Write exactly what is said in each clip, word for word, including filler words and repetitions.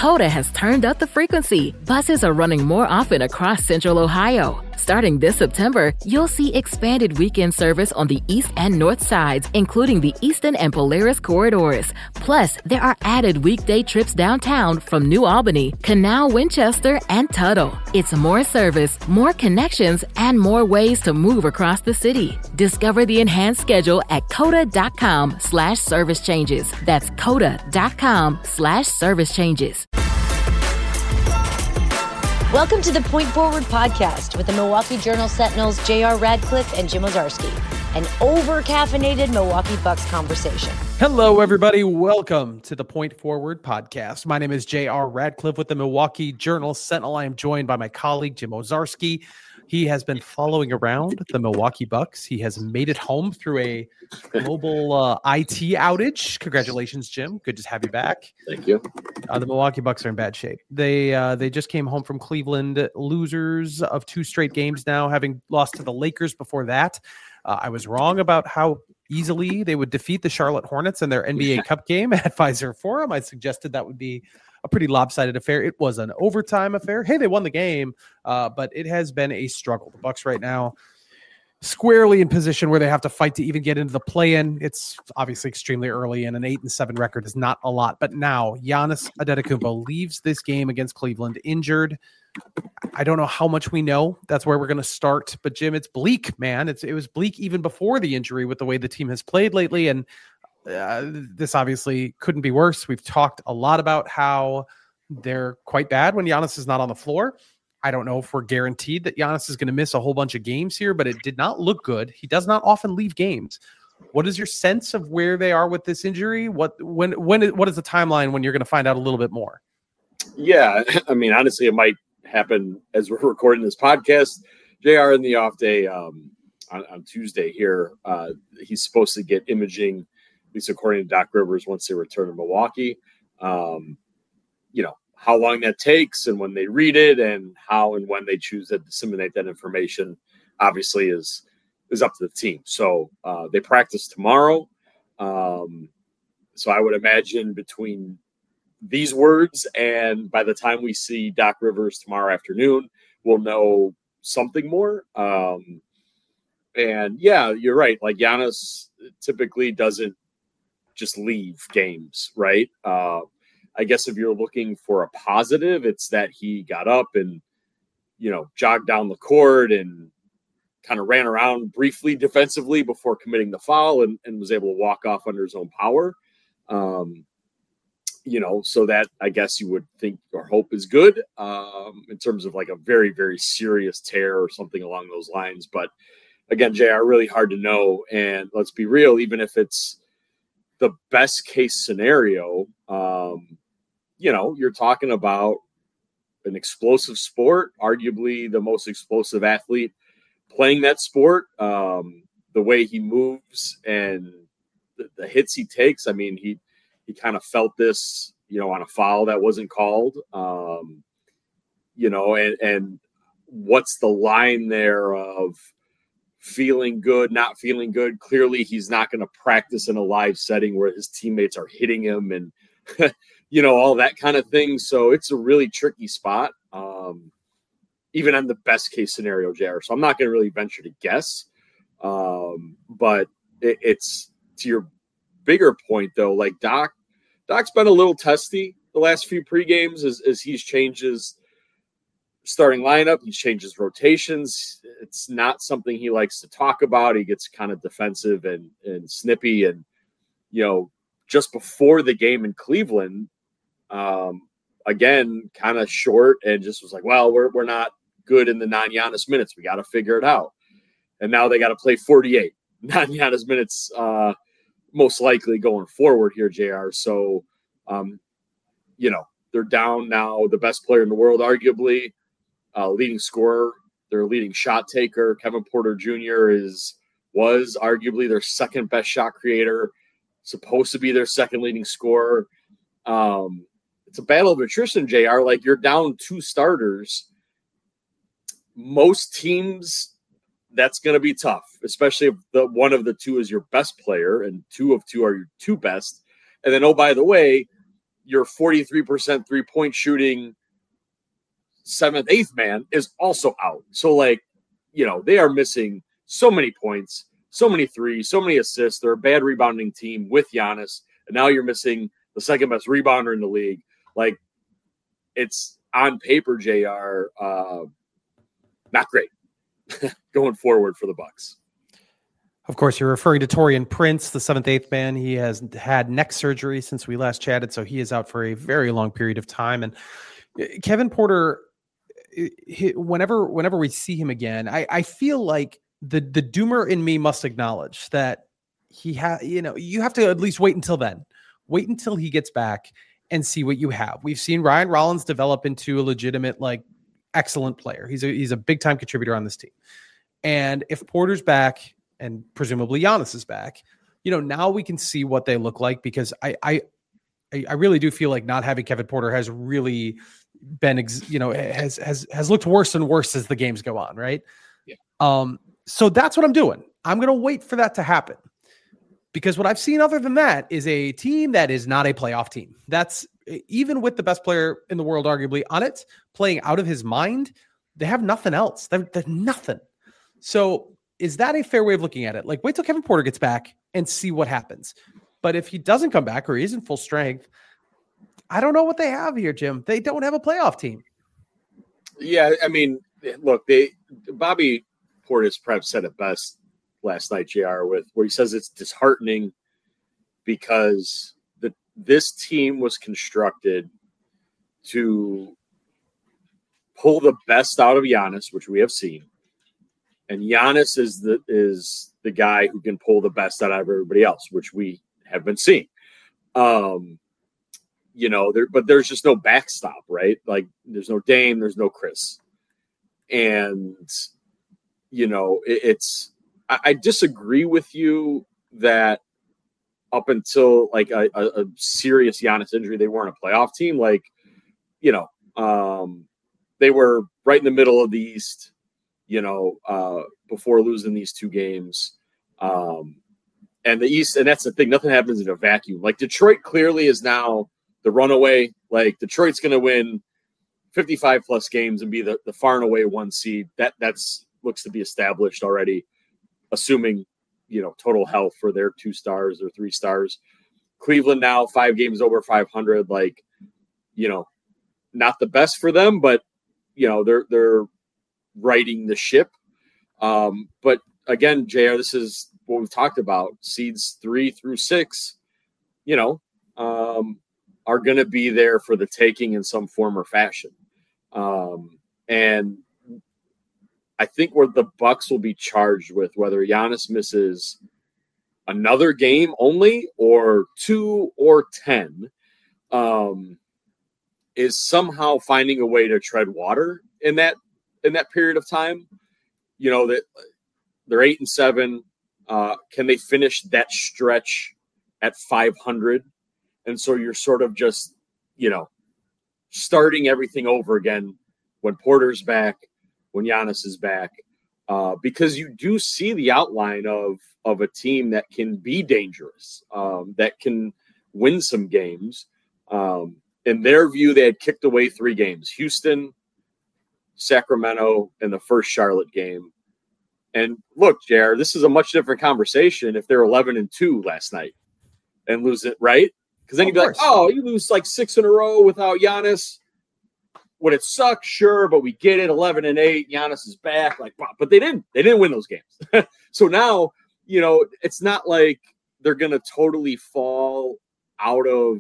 Coda has turned up the frequency. Buses are running more often across Central Ohio. Starting this September, you'll see expanded weekend service on the east and north sides, including the Eastern and Polaris corridors. Plus, there are added weekday trips downtown from New Albany, Canal, Winchester, and Tuttle. It's more service, more connections, and more ways to move across the city. Discover the enhanced schedule at coda.com slash service changes. That's coda.com slash service changes. Welcome to the Point Forward podcast with the Milwaukee Journal Sentinel's J R Radcliffe and Jim Owczarski, an over-caffeinated Milwaukee Bucks conversation. Hello, everybody. Welcome to the Point Forward podcast. My name is J R Radcliffe with the Milwaukee Journal Sentinel. I am joined by my colleague, Jim Owczarski. He has been following around the Milwaukee Bucks. He has made it home through a global uh, I T outage. Congratulations, Jim. Good to have you back. Thank you. Uh, the Milwaukee Bucks are in bad shape. They uh, they just came home from Cleveland, losers of two straight games now, having lost to the Lakers before that. Uh, I was wrong about how easily they would defeat the Charlotte Hornets in their N B A yeah. Cup game at Fiserv Forum. I suggested that would be a pretty lopsided affair. It was an overtime affair. Hey, they won the game, uh, but it has been a struggle. The Bucks right now squarely in position where they have to fight to even get into the play-in. It's obviously extremely early, and an eight and seven record is not a lot. But now Giannis Antetokounmpo leaves this game against Cleveland injured. I don't know how much we know. That's where we're going to start. But Jim, it's bleak, man. It's it was bleak even before the injury with the way the team has played lately, and Uh, this obviously couldn't be worse. We've talked a lot about how they're quite bad when Giannis is not on the floor. I don't know if we're guaranteed that Giannis is going to miss a whole bunch of games here, but it did not look good. He does not often leave games. What is your sense of where they are with this injury? What when when what is the timeline when you're going to find out a little bit more? Yeah, I mean, honestly, it might happen as we're recording this podcast. J R in the off day um, on, on Tuesday here. Uh, he's supposed to get imaging, at least according to Doc Rivers, once they return to Milwaukee. Um, you know, how long that takes and when they read it and how and when they choose to disseminate that information obviously is is up to the team. So uh, they practice tomorrow. Um, so I would imagine between these words and by the time we see Doc Rivers tomorrow afternoon, we'll know something more. Um, and, yeah, you're right. Like, Giannis typically doesn't just leave games, right? Uh, I guess if you're looking for a positive, it's that he got up and, you know, jogged down the court and kind of ran around briefly defensively before committing the foul and, and was able to walk off under his own power. Um, you know, so that I guess you would think or hope is good um, in terms of like a very, very serious tear or something along those lines. But again, J R, really hard to know. And let's be real, even if it's the best case scenario, um, you know, you're talking about an explosive sport, arguably the most explosive athlete playing that sport. Um, the way he moves and the, the hits he takes. I mean, he, he kind of felt this, you know, on a foul that wasn't called, um, you know, and, and what's the line there of feeling good, not feeling good. Clearly he's not going to practice in a live setting where his teammates are hitting him and, you know, all that kind of thing. So it's a really tricky spot, um, even on the best case scenario, J R. So I'm not going to really venture to guess. Um, but it, it's to your bigger point though, like Doc, Doc's been a little testy the last few pre-games as, as he's changed his starting lineup. He changes rotations. It's not something he likes to talk about. He gets kind of defensive and, and snippy. And, you know, just before the game in Cleveland, um, again, kind of short and just was like, well, we're, we're not good in the non-Giannis minutes. We got to figure it out. And now they got to play forty-eight non-Giannis minutes, uh, most likely going forward here, J R. So, um, you know, they're down now the best player in the world, arguably. Uh, leading scorer, their leading shot taker, Kevin Porter Junior is was arguably their second best shot creator, supposed to be their second leading scorer. Um, it's a battle of attrition, J R. Like, you're down two starters. Most teams, that's going to be tough, especially if the one of the two is your best player and two of two are your two best. And then, oh, by the way, your forty-three percent three-point shooting seventh, eighth man is also out. So, like, you know, they are missing so many points, so many threes, so many assists. They're a bad rebounding team with Giannis. And now you're missing the second best rebounder in the league. Like, it's on paper, J R, uh, not great going forward for the Bucks. Of course, you're referring to Taurean Prince, the seventh, eighth man. He has had neck surgery since we last chatted, so he is out for a very long period of time. And Kevin Porter, he, whenever whenever we see him again, I, I feel like the the doomer in me must acknowledge that he ha you know, you have to at least wait until then. Wait until he gets back and see what you have. We've seen Ryan Rollins develop into a legitimate, like, excellent player. He's a he's a big time contributor on this team. And if Porter's back, and presumably Giannis is back, you know, now we can see what they look like, because I, I, I really do feel like not having Kevin Porter has really been, ex, you know, has, has, has looked worse and worse as the games go on. Right. Yeah. Um, so that's what I'm doing. I'm going to wait for that to happen, because what I've seen other than that is a team that is not a playoff team. That's, even with the best player in the world, arguably, on it, playing out of his mind, they have nothing else. They're, they're nothing. So, is that a fair way of looking at it? Like, wait till Kevin Porter gets back and see what happens. But if he doesn't come back, or he's in full strength, I don't know what they have here, Jim. They don't have a playoff team. Yeah, I mean, look, they Bobby Portis perhaps said it best last night, J R, with where he says it's disheartening because the this team was constructed to pull the best out of Giannis, which we have seen. And Giannis is the is the guy who can pull the best out of everybody else, which we have been seeing. Um, you know, there, but there's just no backstop, right? Like, there's no Dame, there's no Chris, and you know, it, it's. I, I disagree with you that up until like a, a, a serious Giannis injury, they weren't a playoff team. Like, you know, um, they were right in the middle of the East. You know, uh, before losing these two games. Um, and the East, and that's the thing, nothing happens in a vacuum. Like, Detroit clearly is now the runaway. Like, Detroit's going to win fifty-five plus games and be the, the far and away one seed. That that's looks to be established already, assuming, you know, total health for their two stars or three stars. Cleveland now five games over five hundred. Like, you know, not the best for them, but, you know, they're, they're, righting the ship. Um, but again, J R, this is what we've talked about. Seeds three through six, you know, um, are going to be there for the taking in some form or fashion. Um, and I think where the Bucks will be charged with whether Giannis misses another game only or two or ten um, is somehow finding a way to tread water in that in that period of time. You know, that they're eight and seven. Uh, can they finish that stretch at five hundred? And so you're sort of just, you know, starting everything over again when Porter's back, when Giannis is back, uh, because you do see the outline of, of a team that can be dangerous, um, that can win some games. Um, in their view, they had kicked away three games: Houston, Sacramento, and the first Charlotte game. And look, Jared, this is a much different conversation if they're eleven and two last night and lose it, right? Because then you'd be like, oh, you lose like six in a row without Giannis. Would it suck? Sure, but we get it. eleven and eight. Giannis is back. Like, but they didn't. They didn't win those games. So now, you know, it's not like they're going to totally fall out of,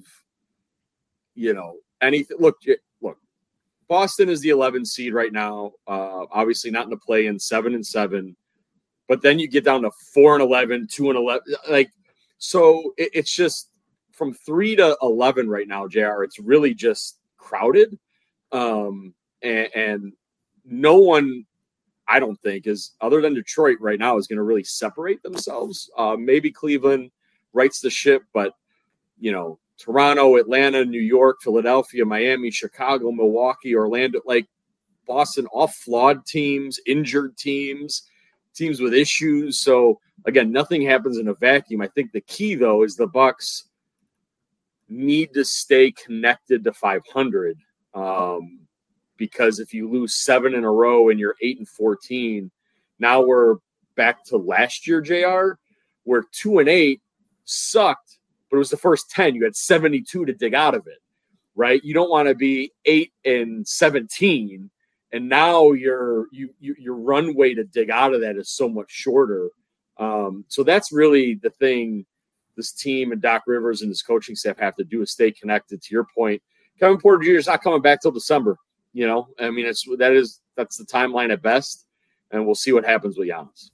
you know, anything. Look, look. Boston is the eleventh seed right now. Uh, obviously not in the play-in, seven and seven. But then you get down to four and eleven, two and eleven. Like, so it, it's just from three to eleven right now, J R. It's really just crowded, um, and, and no one, I don't think, is other than Detroit right now is going to really separate themselves. Uh, maybe Cleveland rights the ship, but you know. Toronto, Atlanta, New York, Philadelphia, Miami, Chicago, Milwaukee, Orlando, like Boston, all flawed teams, injured teams, teams with issues. So again, nothing happens in a vacuum. I think the key though is the Bucks need to stay connected to five hundred. Um, because if you lose seven in a row and you're eight and fourteen, now we're back to last year, J R, where two and eight sucked, but it was the first ten. You had seventy-two to dig out of it, right? You don't want to be eight and seventeen, and now your you, you your runway to dig out of that is so much shorter. Um, so that's really the thing this team and Doc Rivers and his coaching staff have to do, is stay connected. To your point, Kevin Porter Junior is not coming back till December. You know, I mean, it's that is that's the timeline at best, and we'll see what happens with Giannis.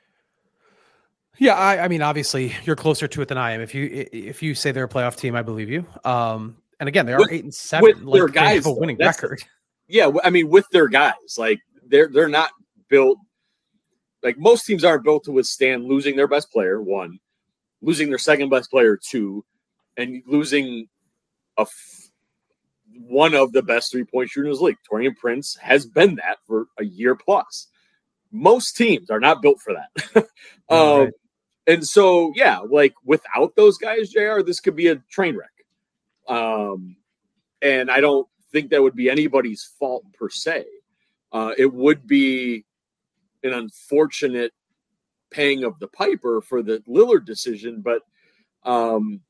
Yeah, I, I mean, obviously, you're closer to it than I am. If you if you say they're a playoff team, I believe you. Um, and again, they are with, eight and seven. With like their guys, they have a winning though, record. The, yeah, I mean, with their guys, like they're they're not built. Like most teams aren't built to withstand losing their best player, one, losing their second best player, two, and losing a. F- one of the best three-point shooters in the league. Taurean Prince has been that for a year plus. Most teams are not built for that. um, right. And so, yeah, like without those guys, J R, this could be a train wreck. Um, and I don't think that would be anybody's fault per se. Uh, it would be an unfortunate paying of the piper for the Lillard decision, but, um,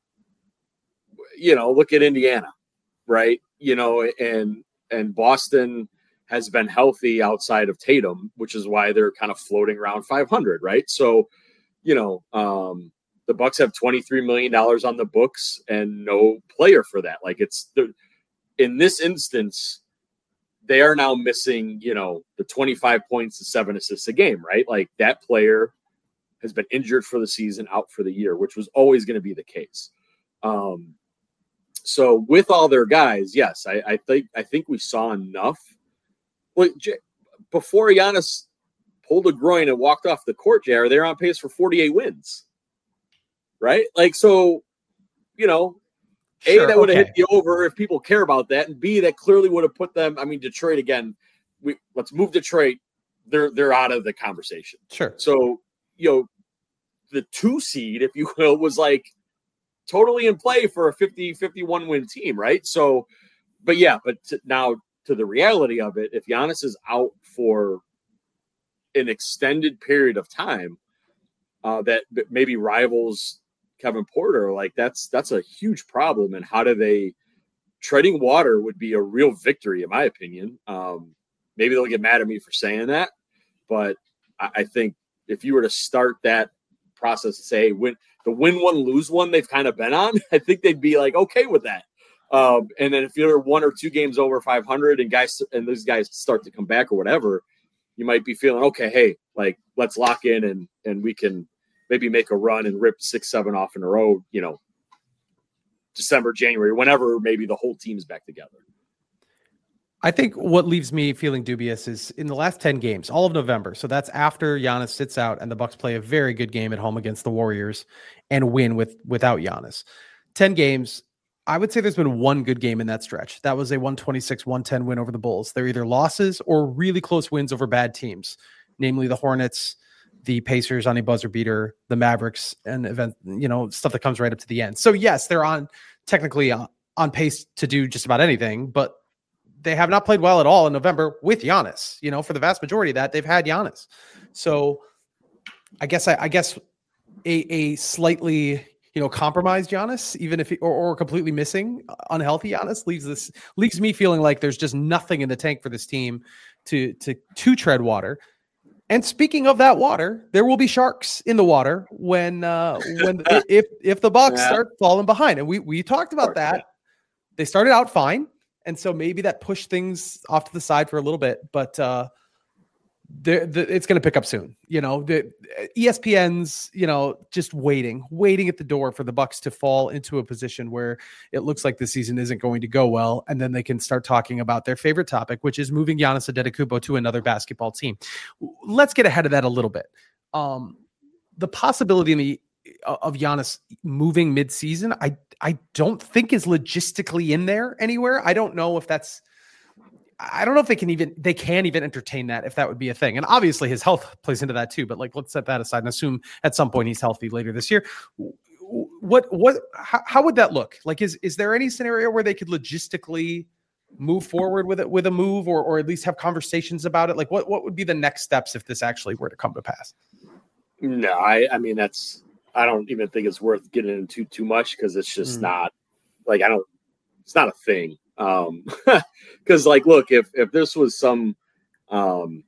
you know, look at Indiana, right? You know, and and Boston has been healthy outside of Tatum, which is why they're kind of floating around five hundred, right? So, you know, um, the Bucks have twenty-three million dollars on the books and no player for that. Like it's the, in this instance, they are now missing, you know, the twenty-five points to seven assists a game, right? Like that player has been injured for the season, out for the year, which was always going to be the case. Um, So with all their guys, yes, I, I think I think we saw enough. Well, J- before Giannis pulled a groin and walked off the court, J R, they're on pace for forty-eight wins, right? Like, so, you know, sure, A, that would have okay. hit the over if people care about that, and B, that clearly would have put them. I mean, Detroit again. We let's move Detroit. They're they're out of the conversation. Sure. So, you know, the two seed, if you will, was like totally in play for a fifty, fifty-one win team, right? So, but yeah, but to, now to the reality of it, if Giannis is out for an extended period of time, uh, that maybe rivals Kevin Porter, like that's that's a huge problem. And how do they treading water would be a real victory, in my opinion. Um, maybe they'll get mad at me for saying that, but I, I think if you were to start that process to say win the win one, lose one they've kind of been on, I think they'd be like okay with that. Um, and then if you're one or two games over five hundred and guys and those guys start to come back or whatever, you might be feeling okay. Hey, like let's lock in and and we can maybe make a run and rip six, seven off in a row. You know, December, January, whenever maybe the whole team's back together. I think what leaves me feeling dubious is in the last ten games, all of November. So that's after Giannis sits out and the Bucks play a very good game at home against the Warriors and win with without Giannis. ten games. I would say there's been one good game in that stretch. That was a one twenty-six one ten win over the Bulls. They're either losses or really close wins over bad teams, namely the Hornets, the Pacers on a buzzer beater, the Mavericks, and event, you know, stuff that comes right up to the end. So yes, they're on technically on, on pace to do just about anything, but they have not played well at all in November with Giannis. You know, for the vast majority of that, they've had Giannis. So I guess I, I guess a, a slightly, you know, compromised Giannis, even if he, or, or completely missing, unhealthy Giannis leaves this leaves me feeling like there's just nothing in the tank for this team to to to tread water. And speaking of that water, there will be sharks in the water when uh, when if if the Bucks yeah. start falling behind. And we we talked about that. Yeah. They started out fine. And so maybe that pushed things off to the side for a little bit, but uh, the, the, it's going to pick up soon. You know, the E S P N's, you know, just waiting, waiting at the door for the Bucks to fall into a position where it looks like the season isn't going to go well. And then they can start talking about their favorite topic, which is moving Giannis Antetokounmpo to another basketball team. Let's get ahead of that a little bit. Um, the possibility in the of Giannis moving mid-season, I I don't think is logistically in there anywhere. I don't know if that's, I don't know if they can even, they can even entertain that, if that would be a thing. And obviously his health plays into that too, but like, let's set that aside and assume at some point he's healthy later this year. what what how, how would that look? Like, is is there any scenario where they could logistically move forward with it with a move, or or at least have conversations about it? Like, what what would be the next steps if this actually were to come to pass? No, I I mean that's I don't even think it's worth getting into too much because it's just mm. not like I don't it's not a thing. Um, because like, look, if if this was some um,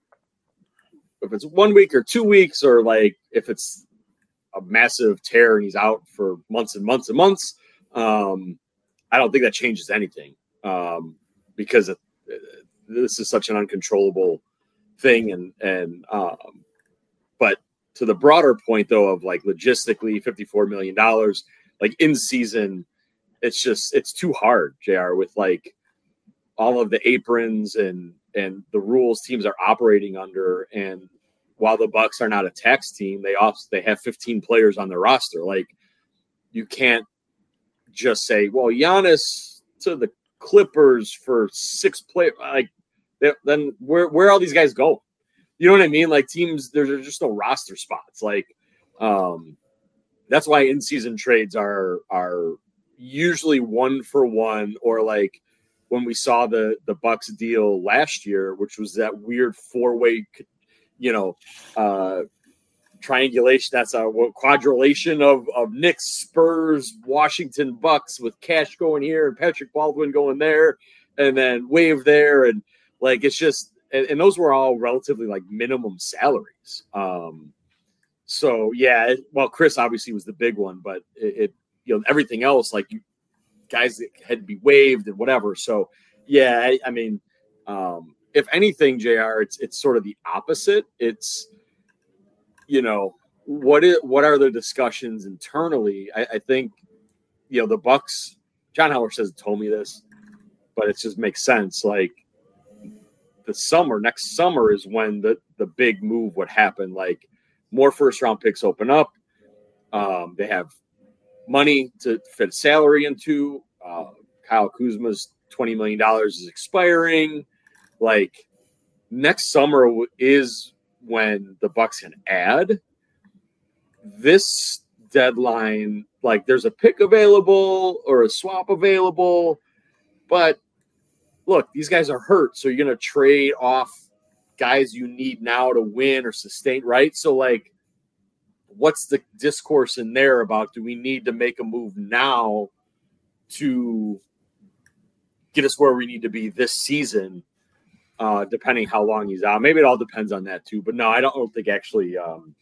if it's one week or two weeks, or like if it's a massive tear and he's out for months and months and months, um, I don't think that changes anything. Um, because it, this is such an uncontrollable thing. And, and, um, but to the broader point though, of like logistically fifty-four million dollars, like in season, it's just, it's too hard, J R, with like all of the aprons and, and the rules teams are operating under. And while the Bucks are not a tax team, they also, they have fifteen players on their roster. Like you can't just say, well, Giannis to the Clippers for six play, like then where where are all these guys going? You know what I mean? Like teams, there's just no roster spots. Like um, that's why in season trades are are usually one for one, or like when we saw the the Bucks deal last year, which was that weird four way, you know, uh, triangulation. That's a quadrilation of of Knicks, Spurs, Washington Bucks, with Cash going here and Patrick Baldwin going there, and then Wave there, and like it's just and, and those were all relatively like minimum salaries. Um, so yeah, it, well, Chris obviously was the big one, but it, it you know everything else like you guys that had to be waived and whatever. So yeah, I, I mean, um, if anything, J R, it's it's sort of the opposite. It's you know, what is, what are the discussions internally? I, I think, you know, the Bucks, John Howard says told me this, but it just makes sense. Like the summer, next summer is when the, the big move would happen. Like more first round picks open up. Um, they have money to fit salary into. Uh, Kyle Kuzma's twenty million dollars is expiring. Like next summer is when the Bucks can add. This deadline, like there's a pick available or a swap available, but look, these guys are hurt, so you're going to trade off guys you need now to win or sustain, right? So like what's the discourse in there about, do we need to make a move now to get us where we need to be this season? Uh, depending how long he's out. Maybe it all depends on that too. But no, I don't think actually um,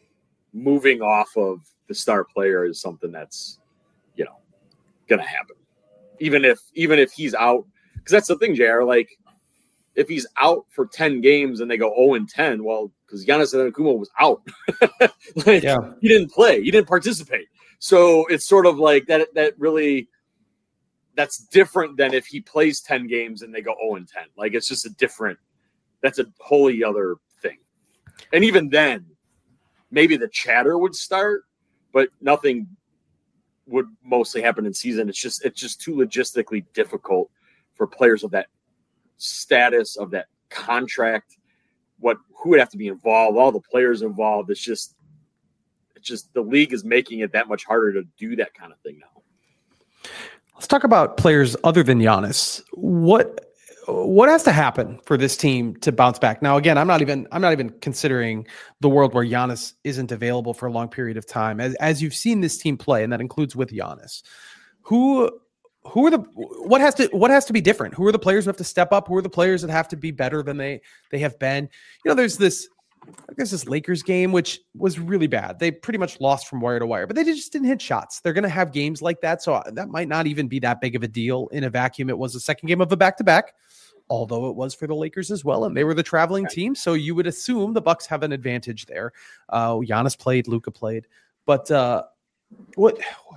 moving off of the star player is something that's, you know, going to happen. Even if even if he's out. Because that's the thing, J R. Like, if he's out for ten games and they go oh and ten, well, because Giannis Antetokounmpo was out. like, yeah. He didn't play. He didn't participate. So it's sort of like that that really – that's different than if he plays ten games and they go oh and ten. Like it's just a different, that's a wholly other thing. And even then, maybe the chatter would start, but nothing would mostly happen in season. It's just, it's just too logistically difficult for players of that status, of that contract, what, who would have to be involved, all the players involved. It's just, it's just, the league is making it that much harder to do that kind of thing now. Let's talk about players other than Giannis. What what has to happen for this team to bounce back? Now, again, I'm not even I'm not even considering the world where Giannis isn't available for a long period of time. As as you've seen this team play, and that includes with Giannis, who who are the what has to what has to be different? Who are the players who have to step up? Who are the players that have to be better than they they have been? You know, there's this. I guess this Lakers game, which was really bad. They pretty much lost from wire to wire, but they just didn't hit shots. They're going to have games like that. So that might not even be that big of a deal in a vacuum. It was the second game of a back-to-back, although it was for the Lakers as well. And they were the traveling team. So you would assume the Bucks have an advantage there. Uh, Giannis played, Luka played, but uh, what,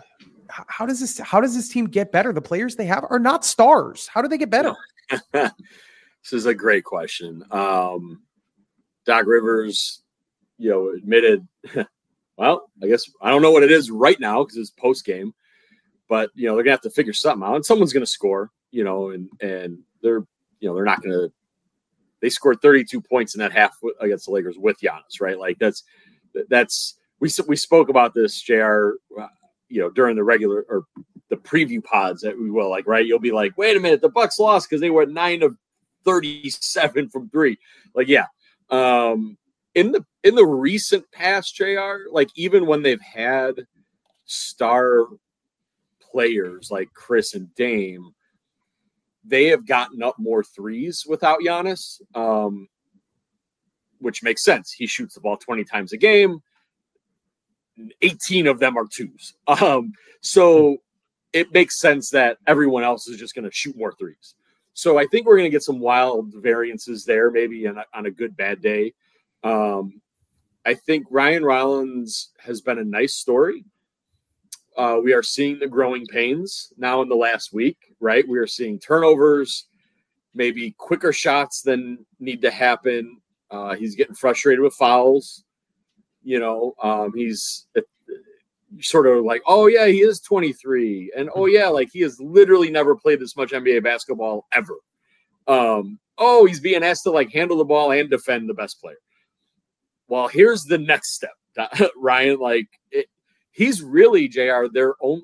how does this, how does this team get better? The players they have are not stars. How do they get better? This is a great question. Um, Doc Rivers, you know, admitted, well, I guess I don't know what it is right now because it's post game, but you know, they're gonna have to figure something out and someone's gonna score, you know, and and they're you know, they're not gonna they scored thirty-two points in that half against the Lakers with Giannis, right? Like that's that's we we spoke about this, J R. you know, during the regular or the preview pods that we will like, right. You'll be like, wait a minute, the Bucks lost because they were nine of thirty-seven from three. Like, yeah. Um, in the, in the recent past, J R, like even when they've had star players like Chris and Dame, they have gotten up more threes without Giannis, um, which makes sense. He shoots the ball twenty times a game. eighteen of them are twos. Um, so it makes sense that everyone else is just going to shoot more threes. So I think we're going to get some wild variances there, maybe on a, on a good, bad day. Um, I think Ryan Rollins has been a nice story. Uh, we are seeing the growing pains now in the last week, right? We are seeing turnovers, maybe quicker shots than need to happen. Uh, he's getting frustrated with fouls. You know, um, he's sort of like, oh, yeah, he is twenty-three. And, oh, yeah, like he has literally never played this much N B A basketball ever. Um, oh, he's being asked to, like, handle the ball and defend the best player. Well, here's the next step, Ryan. Like, it, he's really, J R, their own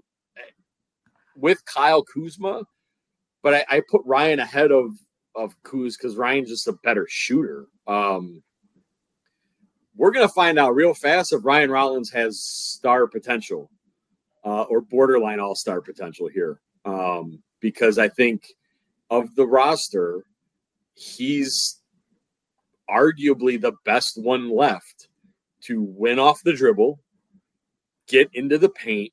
with Kyle Kuzma. But I, I put Ryan ahead of, of Kuz because Ryan's just a better shooter. Um We're going to find out real fast if Ryan Rollins has star potential uh, or borderline all-star potential here. Um, because I think of the roster, he's arguably the best one left to win off the dribble, get into the paint,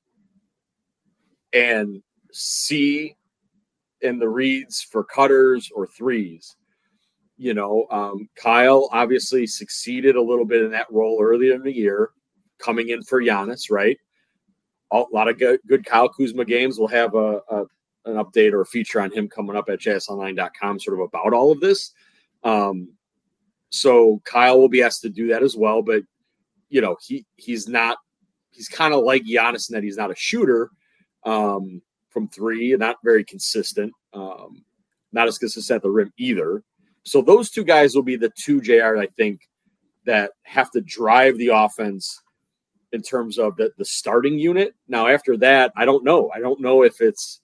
and see in the reads for cutters or threes. You know, um, Kyle obviously succeeded a little bit in that role earlier in the year, coming in for Giannis, right? A lot of good, good Kyle Kuzma games. We'll have a, a an update or a feature on him coming up at J S Online dot com sort of about all of this. Um, so Kyle will be asked to do that as well. But, you know, he he's not – he's kind of like Giannis in that he's not a shooter um, from three and not very consistent, um, not as consistent at the rim either. So those two guys will be the two, J R, I think, that have to drive the offense in terms of the, the starting unit. Now, after that, I don't know. I don't know if it's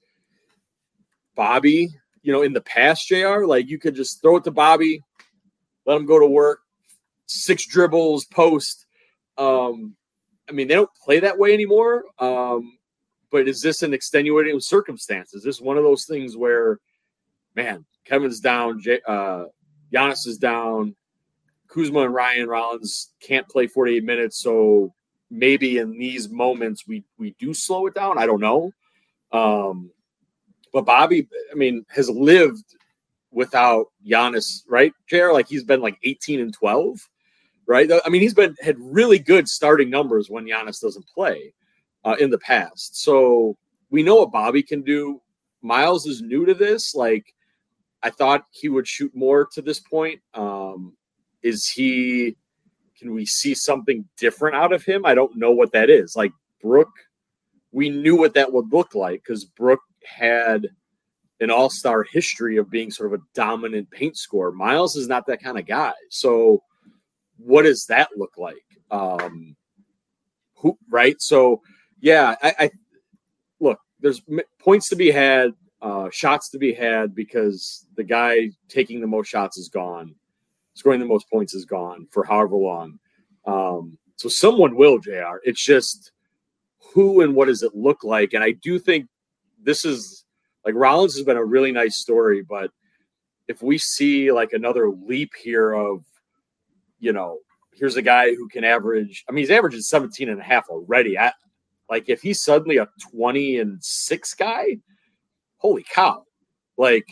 Bobby. You know, in the past, J R, like you could just throw it to Bobby, let him go to work, six dribbles, post. Um, I mean, they don't play that way anymore. Um, but is this an extenuating circumstance? Is this one of those things where, man, Kevin's down, J- uh, Giannis is down, Kuzma and Ryan Rollins can't play forty-eight minutes, so maybe in these moments we we do slow it down. I don't know. Um, but Bobby, I mean, has lived without Giannis, right, J R? Like he's been like eighteen and twelve, right? I mean, he's been had really good starting numbers when Giannis doesn't play uh, in the past. So we know what Bobby can do. Miles is new to this. Like, I thought he would shoot more to this point. Um, is he, can we see something different out of him? I don't know what that is. Like Brooke, we knew what that would look like because Brooke had an all-star history of being sort of a dominant paint scorer. Miles is not that kind of guy. So what does that look like? Um, who, right. So yeah, I, I look, there's points to be had. Uh, shots to be had because the guy taking the most shots is gone. Scoring the most points is gone for however long. Um, so someone will, J R. It's just who and what does it look like? And I do think this is like Rollins has been a really nice story, but if we see like another leap here of, you know, here's a guy who can average, I mean, he's averaging seventeen and a half already. I, like if he's suddenly a twenty and six guy, holy cow. Like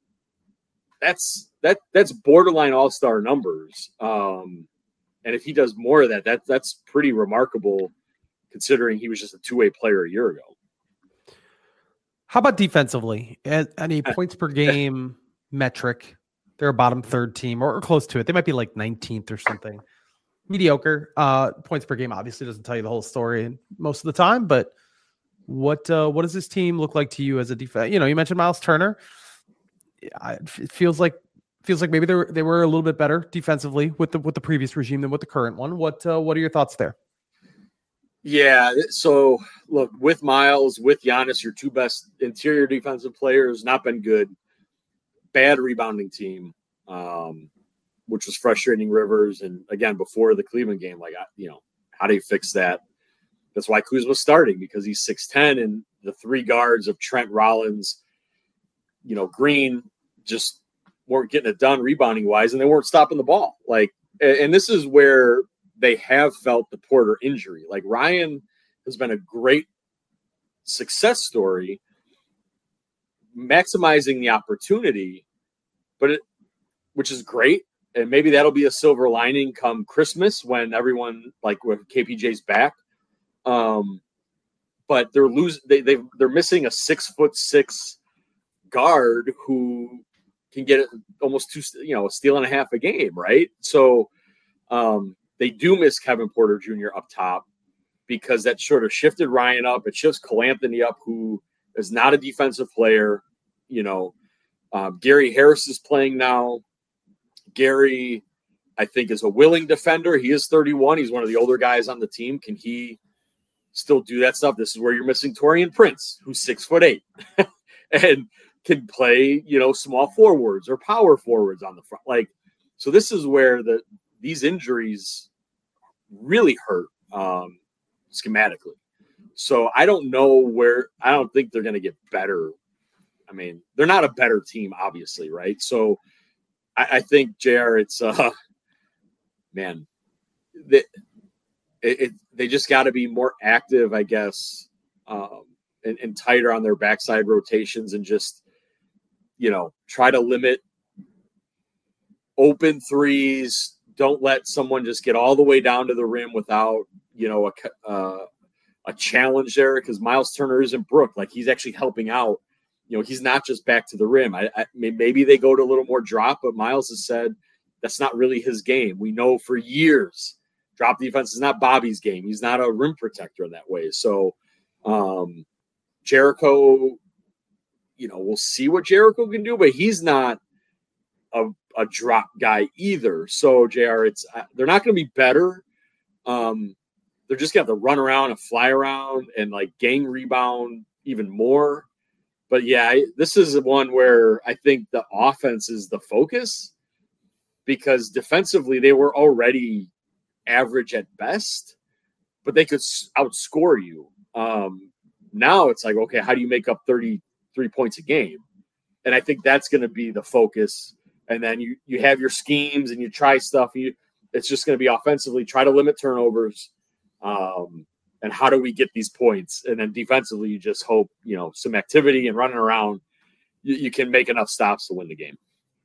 that's, that that's borderline all-star numbers. Um, and if he does more of that, that that's pretty remarkable considering he was just a two-way player a year ago. How about defensively? Any points per game metric? They're a bottom third team or, or close to it. They might be like nineteenth or something. Mediocre. Uh, points per game obviously doesn't tell you the whole story most of the time, but What uh, what does this team look like to you as a defense? You know, you mentioned Miles Turner. It feels like feels like maybe they were they were a little bit better defensively with the with the previous regime than with the current one. What uh, what are your thoughts there? Yeah. So look, with Miles, with Giannis, your two best interior defensive players, not been good. Bad rebounding team, um, which was frustrating Rivers. And again, before the Cleveland game, like, you know, how do you fix that? That's why Kuzma's starting, because he's six ten, and the three guards of Trent, Rollins, you know, Green just weren't getting it done rebounding wise, and they weren't stopping the ball. Like, and this is where they have felt the Porter injury. Like, Ryan has been a great success story, maximizing the opportunity, but it, which is great. And maybe that'll be a silver lining come Christmas when everyone, like, when K P J's back. Um, but they're losing. They they they're missing a six foot six guard who can get almost two, you know, a steal and a half a game, right? So um, they do miss Kevin Porter Junior up top, because that sort of shifted Ryan up. It shifts Cole Anthony up, who is not a defensive player. You know, um, Gary Harris is playing now. Gary, I think, is a willing defender. He is thirty-one. He's one of the older guys on the team. Can he still do that stuff? This is where you're missing Taurean Prince, who's six foot eight and can play, you know, small forwards or power forwards on the front. Like, so this is where the these injuries really hurt um, schematically. So I don't know where, I don't think they're going to get better. I mean, they're not a better team, obviously, right? So I, I think, J R, it's, uh, man, they, it, it, they just got to be more active, I guess, um, and, and tighter on their backside rotations, and just, you know, try to limit open threes. Don't let someone just get all the way down to the rim without, you know, a, uh, a challenge there, because Miles Turner isn't Brook. Like, he's actually helping out. You know, he's not just back to the rim. I, I maybe they go to a little more drop, but Miles has said that's not really his game. We know for years drop defense is not Bobby's game. He's not a rim protector in that way. So um, Jericho, you know, we'll see what Jericho can do, but he's not a, a drop guy either. So J R, it's they're not going to be better. Um, they're just going to have to run around and fly around and like gang rebound even more. But yeah, this is one where I think the offense is the focus, because defensively they were already average at best, but they could outscore you. Um, now it's like, okay, how do you make up thirty-three points a game? And I think that's going to be the focus. And then you you have your schemes and you try stuff. And you, it's just going to be offensively, try to limit turnovers. Um, and how do we get these points? And then defensively, you just hope, you know, some activity and running around, you, you can make enough stops to win the game.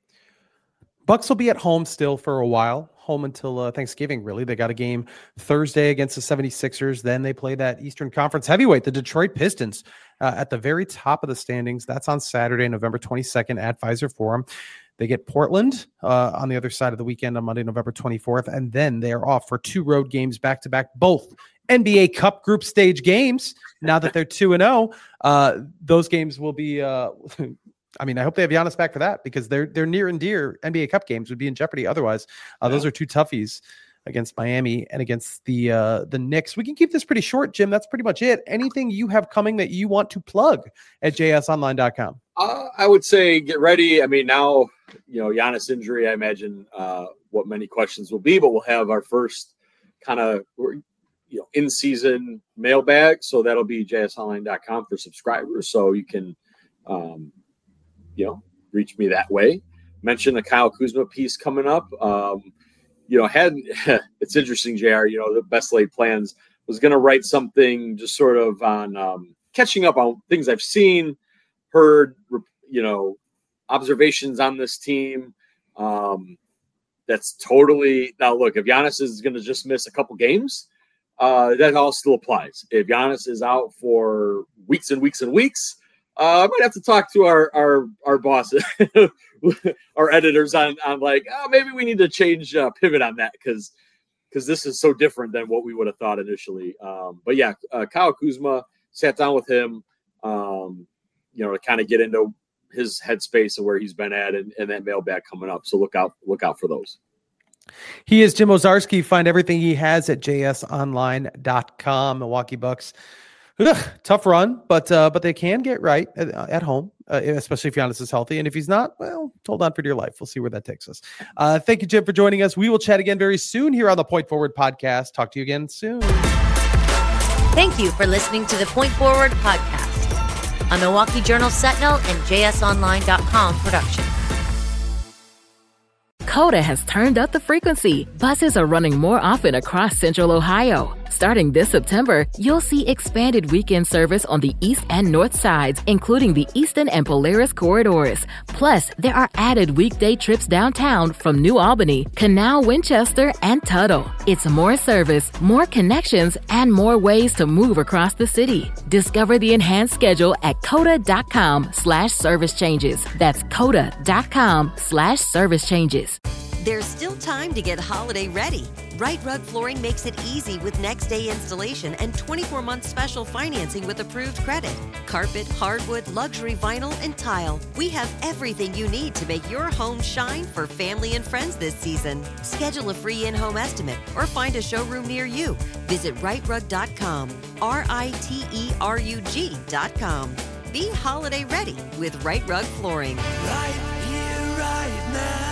Bucks will be at home still for a while, home until uh, Thanksgiving, really. They got a game Thursday against the seventy-sixers. Then they play that Eastern Conference heavyweight, the Detroit Pistons, uh, at the very top of the standings. That's on Saturday, November twenty-second at Pfizer Forum. They get Portland uh, on the other side of the weekend on Monday, November twenty-fourth. And then they are off for two road games back-to-back, both N B A Cup group stage games. Now that they're two and oh, uh, those games will be uh, – I mean, I hope they have Giannis back for that, because they're they're near and dear. N B A Cup games would be in jeopardy otherwise. Uh, yeah. Those are two toughies against Miami and against the uh, the Knicks. We can keep this pretty short, Jim. That's pretty much it. Anything you have coming that you want to plug at j s online dot com? Uh, I would say get ready. I mean, now, you know, Giannis injury, I imagine uh, what many questions will be, but we'll have our first kind of, you know, in-season mailbag. So that'll be j s online dot com for subscribers. So you can um, – you know, reach me that way. Mention the Kyle Kuzma piece coming up. Um, you know, had it's interesting, J R, you know, the best laid plans was going to write something just sort of on um, catching up on things I've seen, heard, you know, observations on this team. Um, that's totally, now look, if Giannis is going to just miss a couple games, uh, that all still applies. If Giannis is out for weeks and weeks and weeks, Uh, I might have to talk to our our our bosses, our editors on on like, oh, maybe we need to change uh, pivot on that, because because this is so different than what we would have thought initially. Um, but yeah, uh, Kyle Kuzma, sat down with him, um, you know, to kind of get into his headspace and where he's been at, and, and that mailbag coming up. So look out look out for those. He is Jim Owczarski. Find everything he has at j s online dot com. Milwaukee Bucks. Ugh, tough run, but uh, but they can get right at, at home, uh, especially if Giannis is healthy. And if he's not, well, hold on for dear life. We'll see where that takes us. Uh, thank you, Jim, for joining us. We will chat again very soon here on the Point Forward podcast. Talk to you again soon. Thank you for listening to the Point Forward podcast, a Milwaukee Journal Sentinel and j s online dot com production. Coda has turned up the frequency. Buses are running more often across Central Ohio. Starting this September, you'll see expanded weekend service on the east and north sides, including the Easton and Polaris corridors. Plus, there are added weekday trips downtown from New Albany, Canal, Winchester, and Tuttle. It's more service, more connections, and more ways to move across the city. Discover the enhanced schedule at coda.com slash service changes. That's coda.com slash service changes. There's still time to get holiday ready. Right Rug Flooring makes it easy with next day installation and twenty-four month special financing with approved credit. Carpet, hardwood, luxury vinyl, and tile. We have everything you need to make your home shine for family and friends this season. Schedule a free in-home estimate or find a showroom near you. Visit right rug dot com, R I T E R U G dot com. Be holiday ready with Right Rug Flooring. Right here, right now.